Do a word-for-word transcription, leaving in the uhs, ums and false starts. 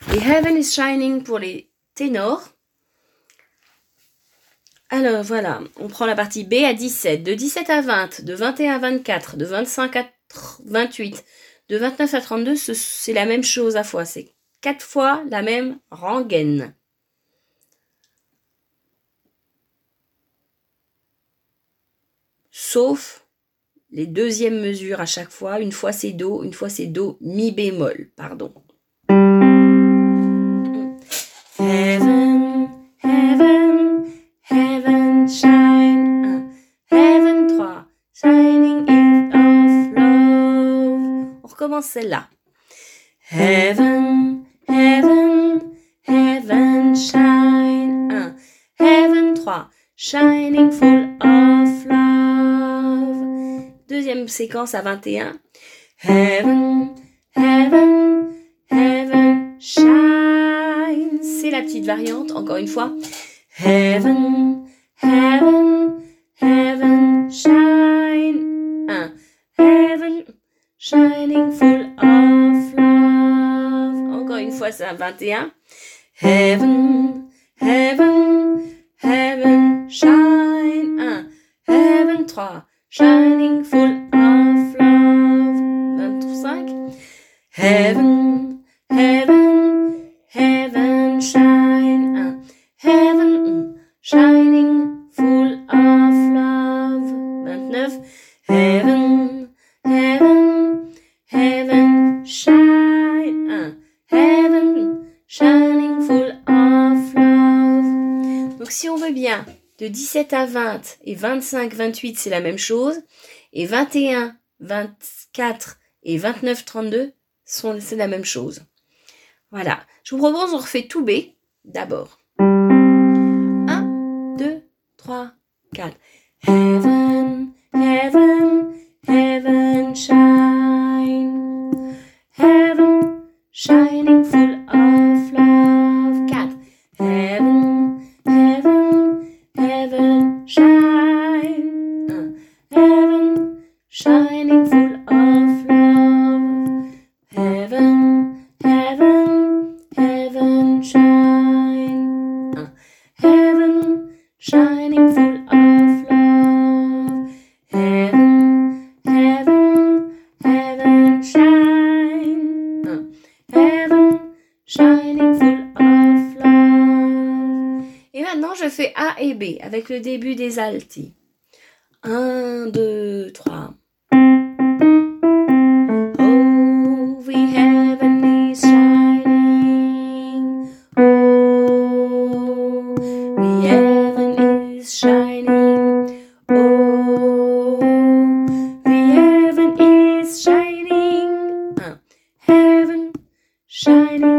Et heaven is shining pour les ténors. Alors voilà, on prend la partie B à dix-sept, de dix-sept à vingt, de vingt et un à vingt-quatre, de vingt-cinq à vingt-huit, de vingt-neuf à trente-deux, c'est la même chose à fois, c'est quatre fois la même rengaine. Sauf les deuxièmes mesures à chaque fois, une fois c'est Do, une fois c'est Do mi bémol, pardon. Heaven, heaven, heaven shine, heaven trois, shining in of love. On recommence celle-là. Heaven, heaven, heaven shine, un, heaven trois, shining full of love. Deuxième séquence à vingt et un. Heaven, heaven, heaven shine. C'est la petite variante, encore une fois. Heaven, heaven, heaven shine, un, heaven shining full of love. Encore une fois, c'est à vingt et un. Heaven, heaven, heaven shine, un, heaven trois, shining full of love. vingt-cinq. Heaven, heaven, heaven shine, un, heaven shining full of love. vingt-neuf. Heaven, heaven, heaven shine, un, heaven shining full of love. Donc si on veut bien, de dix-sept à vingt et vingt-cinq, vingt-huit, c'est la même chose. Et vingt et un, vingt-quatre et vingt-neuf, trente-deux, sont, c'est la même chose. Voilà. Je vous propose, on refait tout B d'abord. un, deux, trois, quatre. Heaven, heaven, heaven shine. Heaven shining full of love. quatre. Heaven, heaven, heaven shine. un. Heaven shining full of love. Heaven, heaven, heaven shine. un. Heaven shining full of love. Heaven, heaven, heaven shine. un. Heaven shining full of love. Et maintenant, je fais A et B avec le début des altis. un, deux, trois. Oh, the heaven is shining. Oh, the heaven is shining. Oh, the heaven is shining. un. Heaven shining.